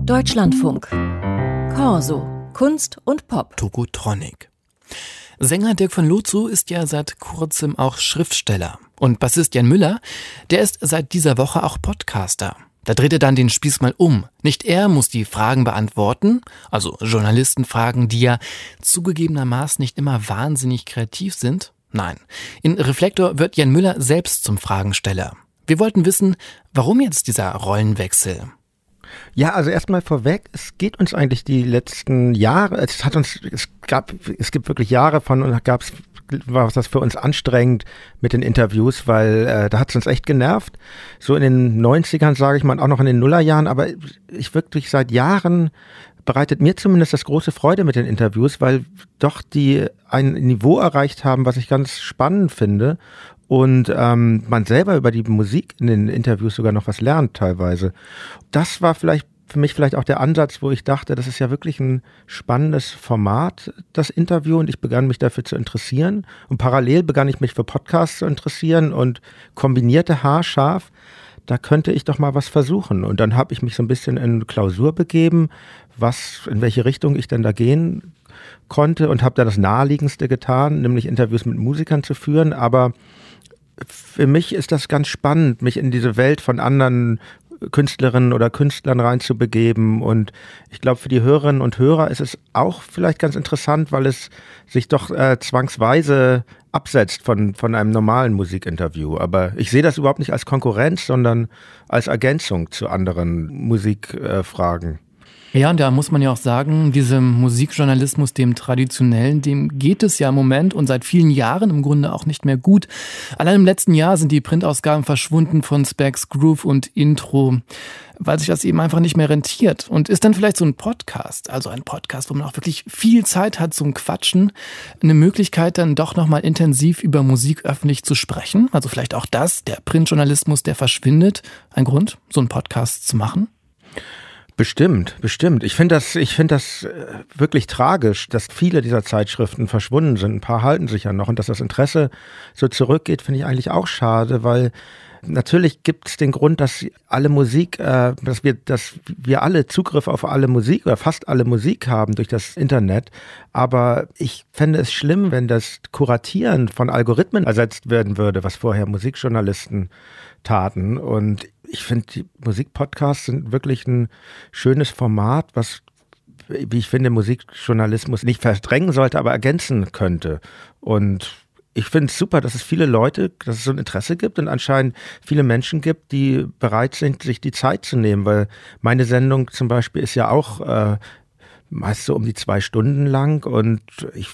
Deutschlandfunk. Corso. Kunst und Pop. Tokotronic. Sänger Dirk von Lozo ist ja seit kurzem auch Schriftsteller. Und Bassist Jan Müller, der ist seit dieser Woche auch Podcaster. Da dreht er dann den Spieß mal um. Nicht er muss die Fragen beantworten, also Journalistenfragen, die ja zugegebenermaßen nicht immer wahnsinnig kreativ sind. Nein, in Reflektor wird Jan Müller selbst zum Fragensteller. Wir wollten wissen, warum jetzt dieser Rollenwechsel? Ja, also erstmal vorweg, es geht uns eigentlich die letzten Jahre, es gibt wirklich Jahre von und war das für uns anstrengend mit den Interviews, weil da hat es uns echt genervt. So in den 90ern, sage ich mal, auch noch in den Nullerjahren, aber ich wirklich seit Jahren bereitet mir zumindest das große Freude mit den Interviews, weil doch die ein Niveau erreicht haben, was ich ganz spannend finde. Und man selber über die Musik in den Interviews sogar noch was lernt teilweise. Das war vielleicht für mich auch der Ansatz, wo ich dachte, das ist ja wirklich ein spannendes Format, das Interview. Und ich begann mich dafür zu interessieren. Und parallel begann ich mich für Podcasts zu interessieren und kombinierte haarscharf, da könnte ich doch mal was versuchen. Und dann habe ich mich so ein bisschen in Klausur begeben, in welche Richtung ich denn da gehen konnte und habe da das Naheliegendste getan, nämlich Interviews mit Musikern zu führen. Aber für mich ist das ganz spannend, mich in diese Welt von anderen Künstlerinnen oder Künstlern reinzubegeben. Und ich glaube, für die Hörerinnen und Hörer ist es auch vielleicht ganz interessant, weil es sich doch zwangsweise absetzt von einem normalen Musikinterview. Aber ich sehe das überhaupt nicht als Konkurrenz, sondern als Ergänzung zu anderen Musikfragen. Ja, und da muss man ja auch sagen, diesem Musikjournalismus, dem traditionellen, dem geht es ja im Moment und seit vielen Jahren im Grunde auch nicht mehr gut. Allein im letzten Jahr sind die Printausgaben verschwunden von Specs, Groove und Intro, weil sich das eben einfach nicht mehr rentiert. Und ist dann vielleicht so ein Podcast, also ein Podcast, wo man auch wirklich viel Zeit hat zum Quatschen, eine Möglichkeit dann doch nochmal intensiv über Musik öffentlich zu sprechen? Also vielleicht auch das, der Printjournalismus, der verschwindet, ein Grund, so einen Podcast zu machen? Bestimmt. Ich finde das wirklich tragisch, dass viele dieser Zeitschriften verschwunden sind. Ein paar halten sich ja noch und dass das Interesse so zurückgeht, finde ich eigentlich auch schade, weil natürlich gibt es den Grund, dass alle Musik, dass wir alle Zugriff auf alle Musik oder fast alle Musik haben durch das Internet. Aber ich fände es schlimm, wenn das Kuratieren von Algorithmen ersetzt werden würde, was vorher Musikjournalisten taten. Und ich finde, die Musikpodcasts sind wirklich ein schönes Format, was, wie ich finde, Musikjournalismus nicht verdrängen sollte, aber ergänzen könnte. Und ich finde es super, dass es so ein Interesse gibt und anscheinend viele Menschen gibt, die bereit sind, sich die Zeit zu nehmen, weil meine Sendung zum Beispiel ist ja auch meist so um die 2 Stunden lang und ich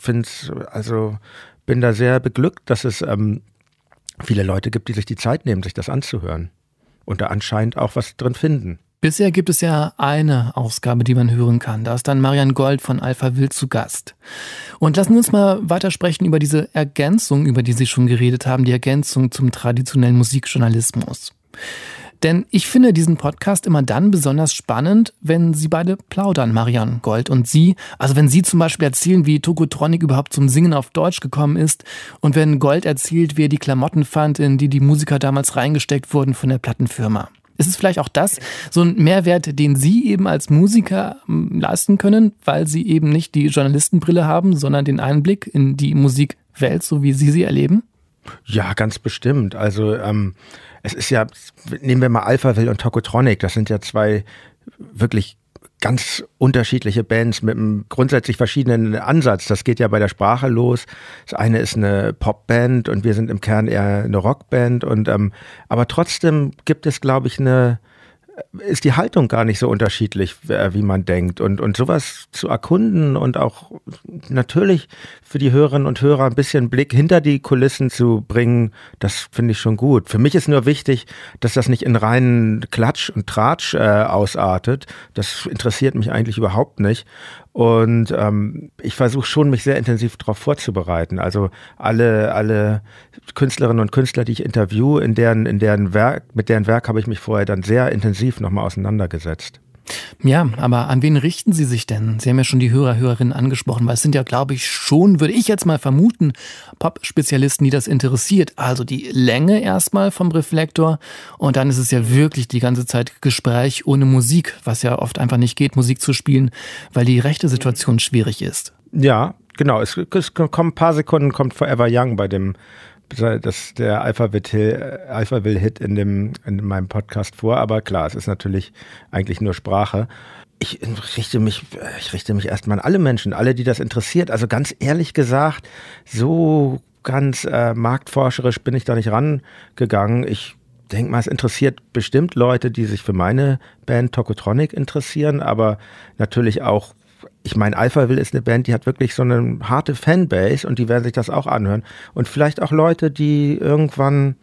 bin da sehr beglückt, dass es viele Leute gibt, die sich die Zeit nehmen, sich das anzuhören und da anscheinend auch was drin finden. Bisher gibt es ja eine Ausgabe, die man hören kann. Da ist dann Marian Gold von Alpha Wild zu Gast. Und lassen wir uns mal weitersprechen über diese Ergänzung, über die Sie schon geredet haben, die Ergänzung zum traditionellen Musikjournalismus. Denn ich finde diesen Podcast immer dann besonders spannend, wenn Sie beide plaudern, Marian Gold und Sie. Also wenn Sie zum Beispiel erzählen, wie Tokotronic überhaupt zum Singen auf Deutsch gekommen ist und wenn Gold erzählt, wie er die Klamotten fand, in die Musiker damals reingesteckt wurden von der Plattenfirma. Ist es vielleicht auch das, so ein Mehrwert, den Sie eben als Musiker leisten können, weil Sie eben nicht die Journalistenbrille haben, sondern den Einblick in die Musikwelt, so wie Sie sie erleben? Ja, ganz bestimmt. Also es ist ja, nehmen wir mal Alpha Wild und Tokotronic, das sind ja 2 wirklich ganz unterschiedliche Bands mit einem grundsätzlich verschiedenen Ansatz. Das geht ja bei der Sprache los. Das eine ist eine Popband und wir sind im Kern eher eine Rockband. Aber trotzdem gibt es, glaube ich, ist die Haltung gar nicht so unterschiedlich, wie man denkt. Und sowas zu erkunden und auch natürlich für die Hörerinnen und Hörer ein bisschen Blick hinter die Kulissen zu bringen, das finde ich schon gut. Für mich ist nur wichtig, dass das nicht in reinen Klatsch und Tratsch ausartet. Das interessiert mich eigentlich überhaupt nicht. Und ich versuche schon, mich sehr intensiv darauf vorzubereiten. Also alle Künstlerinnen und Künstler, die ich interviewe, mit deren Werk habe ich mich vorher dann sehr intensiv nochmal auseinandergesetzt. Ja, aber an wen richten Sie sich denn? Sie haben ja schon die Hörerinnen angesprochen, weil es sind ja, glaube ich, schon, würde ich jetzt mal vermuten, Pop-Spezialisten, die das interessiert. Also die Länge erstmal vom Reflektor und dann ist es ja wirklich die ganze Zeit Gespräch ohne Musik, was ja oft einfach nicht geht, Musik zu spielen, weil die rechte Situation schwierig ist. Ja, genau. Es kommen ein paar Sekunden, kommt Forever Young bei dem der Alphaville-Hit in meinem Podcast vor, aber klar, es ist natürlich eigentlich nur Sprache. Ich richte mich erstmal an alle Menschen, alle, die das interessiert. Also ganz ehrlich gesagt, so ganz marktforscherisch bin ich da nicht rangegangen. Ich denke mal, es interessiert bestimmt Leute, die sich für meine Band Tokotronic interessieren, aber natürlich auch. Ich meine, Alphaville ist eine Band, die hat wirklich so eine harte Fanbase und die werden sich das auch anhören. Und vielleicht auch Leute, die irgendwann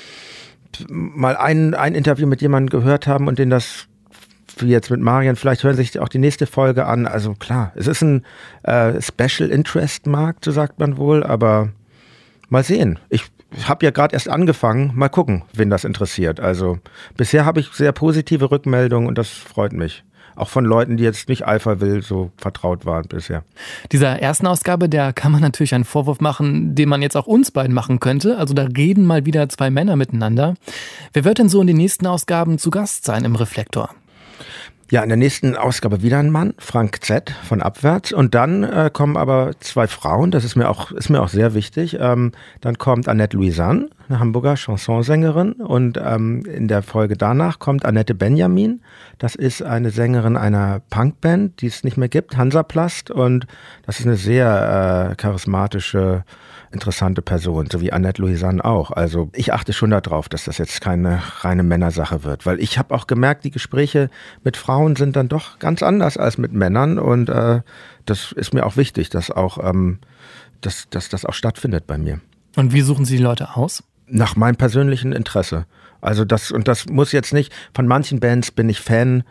mal ein Interview mit jemandem gehört haben und denen das, wie jetzt mit Marian, vielleicht hören sich auch die nächste Folge an. Also klar, es ist ein Special Interest Markt, so sagt man wohl, aber mal sehen. Ich habe ja gerade erst angefangen, mal gucken, wen das interessiert. Also bisher habe ich sehr positive Rückmeldungen und das freut mich. Auch von Leuten, die jetzt nicht Alphaville so vertraut waren bisher. Dieser ersten Ausgabe, der kann man natürlich einen Vorwurf machen, den man jetzt auch uns beiden machen könnte. Also da reden mal wieder zwei Männer miteinander. Wer wird denn so in den nächsten Ausgaben zu Gast sein im Reflektor? Ja, in der nächsten Ausgabe wieder ein Mann, Frank Z. von Abwärts. Und dann kommen aber zwei Frauen, das ist mir auch sehr wichtig. Dann kommt Annette Louisanne, eine Hamburger Chansonsängerin. Und in der Folge danach kommt Annette Benjamin. Das ist eine Sängerin einer Punkband, die es nicht mehr gibt, Hansaplast. Und das ist eine sehr charismatische, interessante Person, so wie Annette Louisanne auch. Also ich achte schon darauf, dass das jetzt keine reine Männersache wird, weil ich habe auch gemerkt, die Gespräche mit Frauen sind dann doch ganz anders als mit Männern und das ist mir auch wichtig, dass auch dass das auch stattfindet bei mir. Und wie suchen Sie die Leute aus? Nach meinem persönlichen Interesse. Also das muss jetzt nicht, von manchen Bands bin ich Fan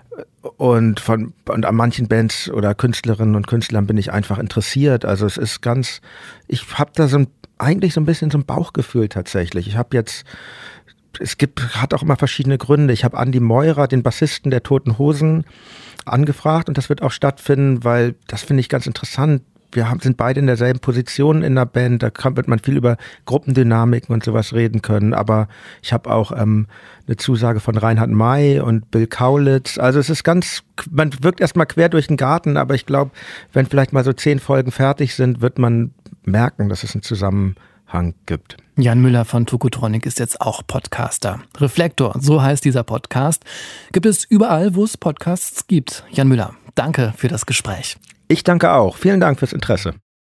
und an manchen Bands oder Künstlerinnen und Künstlern bin ich einfach interessiert. Also es ist ich habe da eigentlich so ein bisschen so ein Bauchgefühl tatsächlich. Ich habe jetzt, hat auch immer verschiedene Gründe. Ich habe Andi Meurer, den Bassisten der Toten Hosen, angefragt und das wird auch stattfinden, weil das finde ich ganz interessant. Wir sind beide in derselben Position in der Band, wird man viel über Gruppendynamiken und sowas reden können, aber ich habe auch eine Zusage von Reinhard May und Bill Kaulitz, also es ist man wirkt erstmal quer durch den Garten, aber ich glaube, wenn vielleicht mal so 10 Folgen fertig sind, wird man merken, dass es einen Zusammenhang gibt. Jan Müller von Tokotronic ist jetzt auch Podcaster. Reflektor, so heißt dieser Podcast, gibt es überall, wo es Podcasts gibt. Jan Müller, danke für das Gespräch. Ich danke auch. Vielen Dank fürs Interesse.